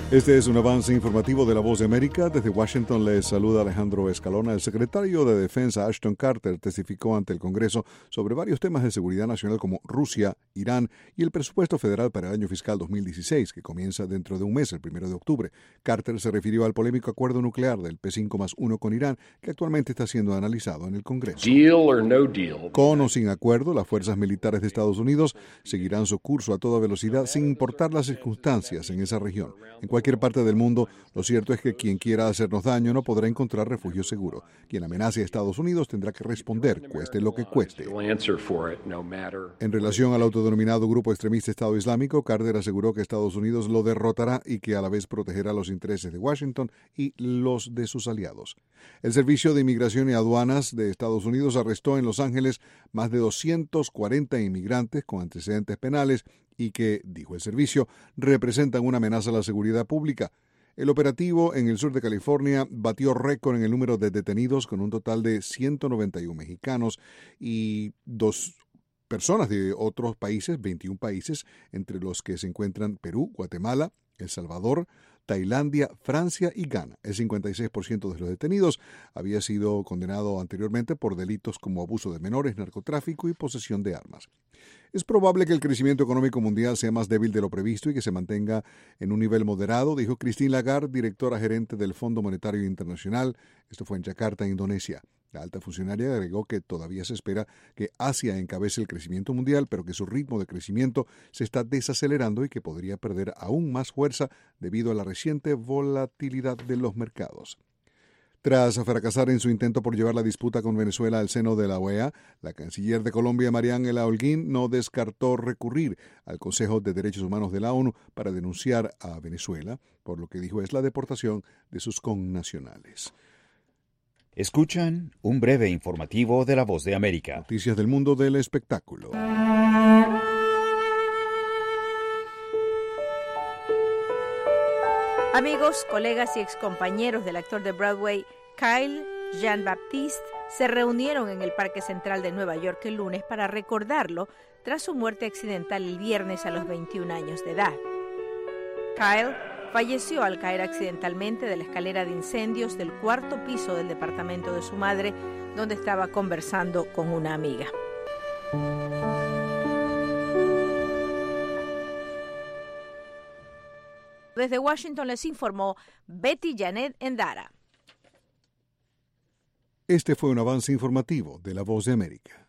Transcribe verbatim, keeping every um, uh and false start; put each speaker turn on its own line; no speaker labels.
Este es un avance informativo de La Voz de América. Desde Washington les saluda Alejandro Escalona. El secretario de Defensa Ashton Carter testificó ante el Congreso sobre varios temas de seguridad nacional como Rusia, Irán y el presupuesto federal para el año fiscal dos mil dieciséis, que comienza dentro de un mes, el primero de octubre. Carter se refirió al polémico acuerdo nuclear del P cinco más uno con Irán, que actualmente está siendo analizado en el Congreso.
Deal or no deal.
Con o sin acuerdo, las fuerzas militares de Estados Unidos seguirán su curso a toda velocidad sin importar las circunstancias en esa región. En cualquier parte del mundo, lo cierto es que quien quiera hacernos daño no podrá encontrar refugio seguro. Quien amenace a Estados Unidos tendrá que responder, cueste lo que cueste. En relación al autodenominado grupo extremista Estado Islámico, Carter aseguró que Estados Unidos lo derrotará y que a la vez protegerá los intereses de Washington y los de sus aliados. El Servicio de Inmigración y Aduanas de Estados Unidos arrestó en Los Ángeles más de doscientos cuarenta inmigrantes con antecedentes penales y que, dijo el servicio, representan una amenaza a la seguridad pública. El operativo en el sur de California batió récord en el número de detenidos con un total de ciento noventa y uno mexicanos y dos personas de otros países, veintiún países, entre los que se encuentran Perú, Guatemala, El Salvador, Tailandia, Francia y Ghana. El cincuenta y seis por ciento de los detenidos había sido condenado anteriormente por delitos como abuso de menores, narcotráfico y posesión de armas. Es probable que el crecimiento económico mundial sea más débil de lo previsto y que se mantenga en un nivel moderado, dijo Christine Lagarde, directora gerente del Fondo Monetario Internacional. Esto fue en Yakarta, Indonesia. La alta funcionaria agregó que todavía se espera que Asia encabece el crecimiento mundial, pero que su ritmo de crecimiento se está desacelerando y que podría perder aún más fuerza debido a la reciente volatilidad de los mercados. Tras fracasar en su intento por llevar la disputa con Venezuela al seno de la O E A, la canciller de Colombia, Mariángela Holguín, no descartó recurrir al Consejo de Derechos Humanos de la ONU para denunciar a Venezuela por lo que dijo es la deportación de sus connacionales.
Escuchan un breve informativo de La Voz de América.
Noticias del mundo del espectáculo.
Amigos, colegas y excompañeros del actor de Broadway Kyle Jean-Baptiste se reunieron en el Parque Central de Nueva York el lunes para recordarlo tras su muerte accidental el viernes a los veintiún años de edad. Kyle falleció al caer accidentalmente de la escalera de incendios del cuarto piso del departamento de su madre, donde estaba conversando con una amiga. Desde Washington les informó Betty Janet Endara.
Este fue un avance informativo de La Voz de América.